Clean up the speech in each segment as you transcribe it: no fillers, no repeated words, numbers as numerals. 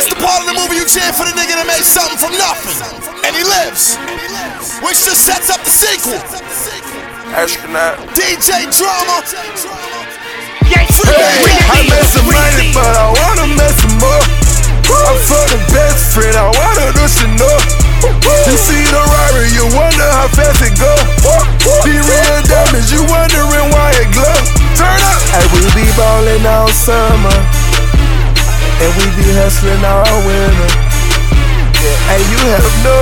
This the part of the movie you cheer for the nigga that made something from nothing, and he lives, which just sets up the sequel. Astronaut. DJ Drama. Hey, I made some money, but I wanna make some more. I'm for the best friend, I wanna do some more. You see the Rari, you wonder how fast it go. The real diamonds, you wondering why it glow. Turn up. Hey, we be ballin' all summer, and we be hustling all winter. Hey, you have no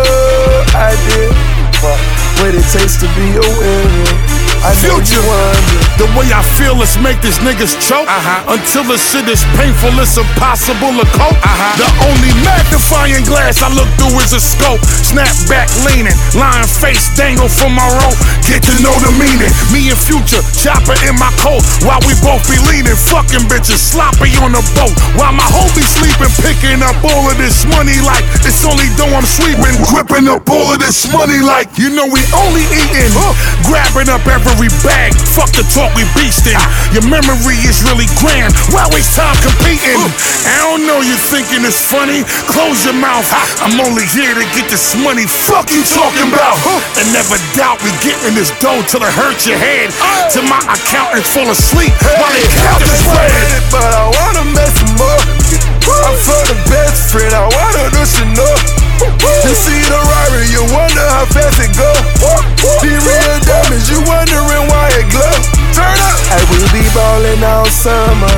idea what it takes to be a winner. I know you wonder. The way I feel, let's make these niggas choke. Until the shit is painful, it's impossible to cope. The only magnifying glass I look through is a scope. Snap back leaning, lying face dangle from my rope. Get to know the meaning. Me and Future, chopper in my coat. While we both be leaning, fucking bitches sloppy on the boat. While my homie sleeping, picking up all of this money like it's only though I'm sweeping. Gripping up all of this money like, you know we only eating. Grabbing up every bag, fuck the talk, we beastin'. Your memory is really grand, why waste time competing? I don't know, you thinking it's funny? Close your mouth, I'm only here to get this money. Fuck you talking about? And never doubt we getting this dough till it hurts your head. Till my accountant fall asleep while they count this bread. But I wanna make some more. I'm for the best friend, I wanna do some more. You see the Rari, you wonder how fast it go. The real diamonds, you wondering why it glow. Turn up. Hey, we be ballin' all summer,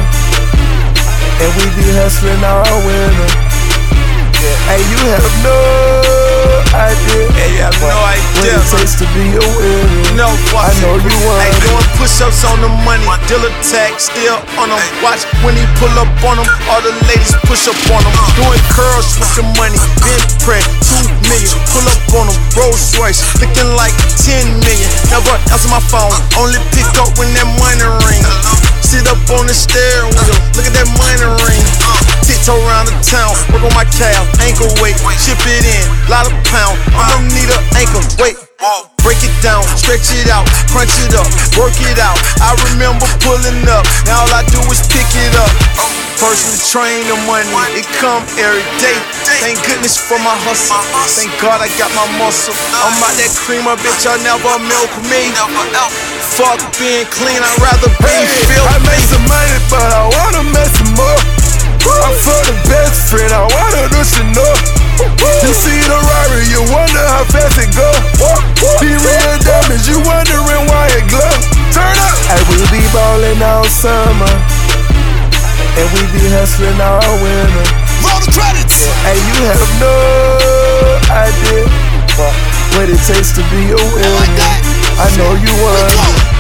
and we be hustling all winter. Hey, you have no idea. Hey, you have no idea. What it takes to be a winner. No I know you want. Hey, doing push-ups on the money. Dealer tag still on them. Watch when he pull up on them. All the ladies push up on them. Doing curls with the money. Bench press 2 million. Pull up on them. Rolls Royce looking like 10 million. Never answer my phone. Only pick up when that money ring. Sit up on the steering wheel. Look at that money ring. Tiptoe around the town. Work on my calf. Ankle weight. Chip it in. Lot of pound. I don't need an ankle weight. Break it down, stretch it out, crunch it up, work it out. I remember pulling up, now all I do is pick it up. Personally train the money, it come every day. Thank goodness for my hustle, thank God I got my muscle. I'm out that creamer, bitch, y'all never milk me. Fuck being clean, I'd rather be filthy. I made some money, but I wanna make some more. I'm for the best friend, I wanna do some more. You see the Rari, you wonder how fast it go. The real diamonds, you wondering why it glow. Turn up. Hey, we be ballin' all summer, and we be hustling all winter. Roll the credits. Hey, you have no idea what it takes to be a winner. I know you wonder.